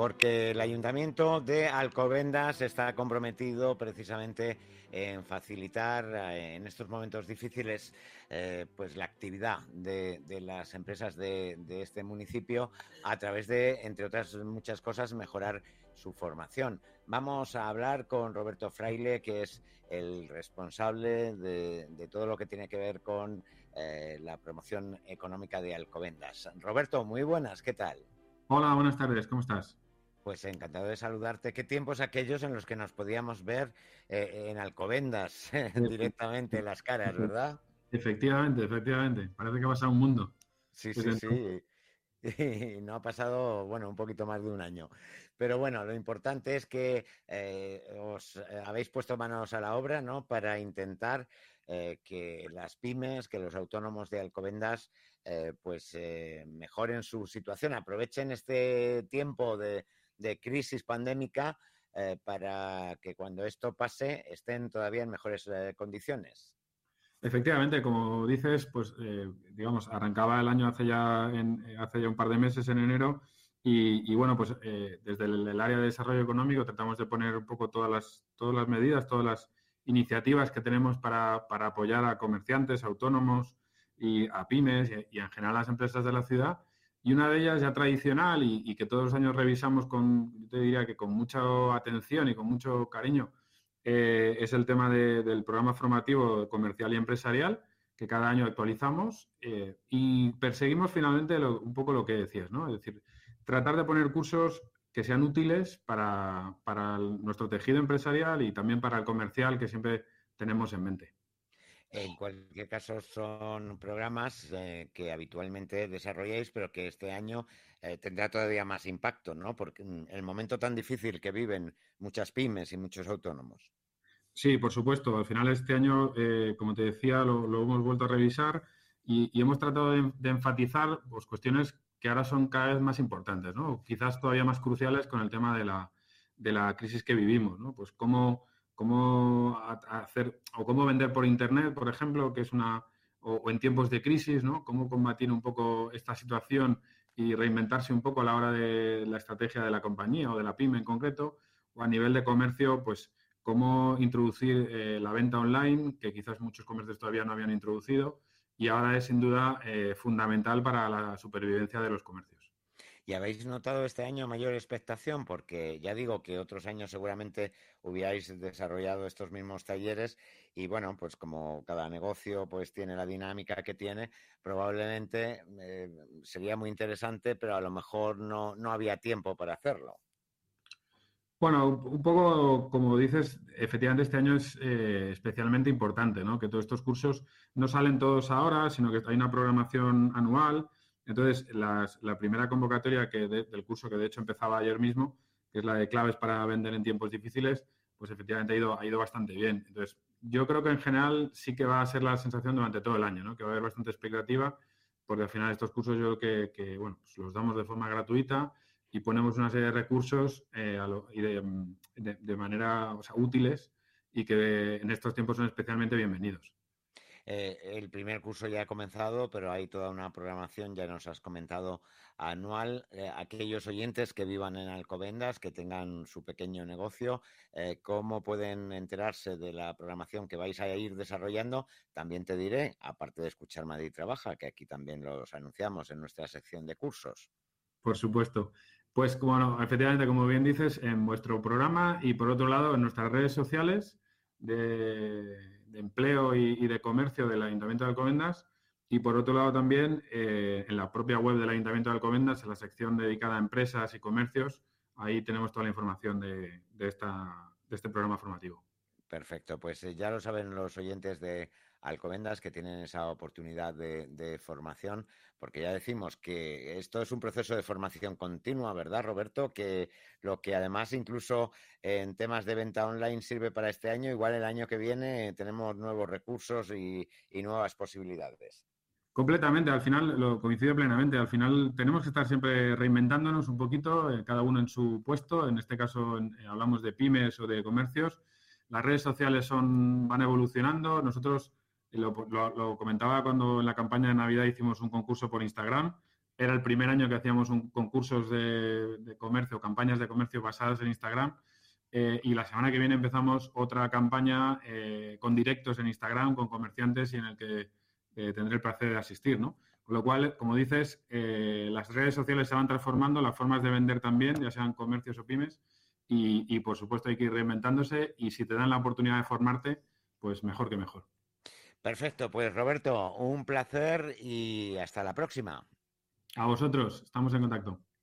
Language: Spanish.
porque el Ayuntamiento de Alcobendas está comprometido precisamente en facilitar en estos momentos difíciles pues la actividad de las empresas de este municipio a través de, entre otras muchas cosas, mejorar su formación. Vamos a hablar con Roberto Fraile, que es el responsable de todo lo que tiene que ver con la promoción económica de Alcobendas. Roberto, muy buenas, ¿qué tal? Hola, buenas tardes, ¿cómo estás? Pues encantado de saludarte. ¿Qué tiempos aquellos en los que nos podíamos ver en Alcobendas Efe- directamente las caras, efe- ¿verdad? Efectivamente. Parece que ha pasado un mundo Sí, desde sí, entonces. sí. Y no ha pasado, bueno, un poquito más de un año. Pero bueno, lo importante es que os habéis puesto manos a la obra, ¿no? Para intentar que las pymes, que los autónomos de Alcobendas, mejoren su situación, aprovechen este tiempo de crisis pandémica para que cuando esto pase estén todavía en mejores condiciones. Efectivamente, como dices, pues digamos, arrancaba el año hace ya un par de meses, en enero, y bueno, pues desde el área de desarrollo económico tratamos de poner un poco todas las medidas, todas las iniciativas que tenemos para apoyar a comerciantes, autónomos y a pymes y en general a las empresas de la ciudad. Y una de ellas ya tradicional y que todos los años revisamos yo te diría que con mucha atención y con mucho cariño, es el tema del programa formativo comercial y empresarial, que cada año actualizamos y perseguimos finalmente un poco lo que decías, ¿no? Es decir, tratar de poner cursos que sean útiles para nuestro tejido empresarial y también para el comercial que siempre tenemos en mente. En cualquier caso, son programas que habitualmente desarrolláis, pero que este año tendrá todavía más impacto, ¿no? Porque el momento tan difícil que viven muchas pymes y muchos autónomos. Sí, por supuesto. Al final este año, como te decía, lo hemos vuelto a revisar y hemos tratado de enfatizar pues, cuestiones que ahora son cada vez más importantes, ¿no? Quizás todavía más cruciales con el tema de la crisis que vivimos, ¿no? Pues cómo hacer o cómo vender por Internet, por ejemplo, que es o en tiempos de crisis, ¿no? Cómo combatir un poco esta situación y reinventarse un poco a la hora de la estrategia de la compañía o de la pyme en concreto, o a nivel de comercio, pues cómo introducir la venta online, que quizás muchos comercios todavía no habían introducido, y ahora es sin duda fundamental para la supervivencia de los comercios. ¿Y habéis notado este año mayor expectación? Porque ya digo que otros años seguramente hubierais desarrollado estos mismos talleres y bueno, pues como cada negocio pues tiene la dinámica que tiene, probablemente sería muy interesante, pero a lo mejor no había tiempo para hacerlo. Bueno, un poco como dices, efectivamente este año es especialmente importante, ¿no? Que todos estos cursos no salen todos ahora, sino que hay una programación anual. Entonces, la primera convocatoria del curso, que de hecho empezaba ayer mismo, que es la de claves para vender en tiempos difíciles, pues efectivamente ha ido bastante bien. Entonces, yo creo que en general sí que va a ser la sensación durante todo el año, ¿no? Que va a haber bastante expectativa, porque al final estos cursos yo creo que bueno, pues los damos de forma gratuita y ponemos una serie de recursos de manera, o sea, útiles y que en estos tiempos son especialmente bienvenidos. El primer curso ya ha comenzado, pero hay toda una programación, ya nos has comentado, anual. Aquellos oyentes que vivan en Alcobendas, que tengan su pequeño negocio, ¿cómo pueden enterarse de la programación que vais a ir desarrollando? También te diré, aparte de escuchar Madrid Trabaja, que aquí también los anunciamos en nuestra sección de cursos. Por supuesto. Pues, bueno, efectivamente, como bien dices, en vuestro programa y por otro lado en nuestras redes sociales de empleo y de comercio del Ayuntamiento de Alcobendas y por otro lado también en la propia web del Ayuntamiento de Alcobendas, en la sección dedicada a empresas y comercios, ahí tenemos toda la información de este programa formativo. Perfecto, pues ya lo saben los oyentes de Alcobendas que tienen esa oportunidad de formación, porque ya decimos que esto es un proceso de formación continua, ¿verdad, Roberto? Que lo que además incluso en temas de venta online sirve para este año, igual el año que viene tenemos nuevos recursos y nuevas posibilidades. Completamente, al final lo coincido plenamente. Al final tenemos que estar siempre reinventándonos un poquito, cada uno en su puesto. En este caso hablamos de pymes o de comercios. Las redes sociales van evolucionando. Nosotros lo comentaba cuando en la campaña de Navidad hicimos un concurso por Instagram era el primer año que hacíamos concursos de comercio, campañas de comercio basadas en Instagram. Y la semana que viene empezamos otra campaña con directos en Instagram, con comerciantes y en el que tendré el placer de asistir, ¿no? Con lo cual, como dices, las redes sociales se van transformando, las formas de vender también, ya sean comercios o pymes, y por supuesto hay que ir reinventándose y si te dan la oportunidad de formarte, pues mejor que mejor. Perfecto, pues Roberto, un placer y hasta la próxima. A vosotros, estamos en contacto.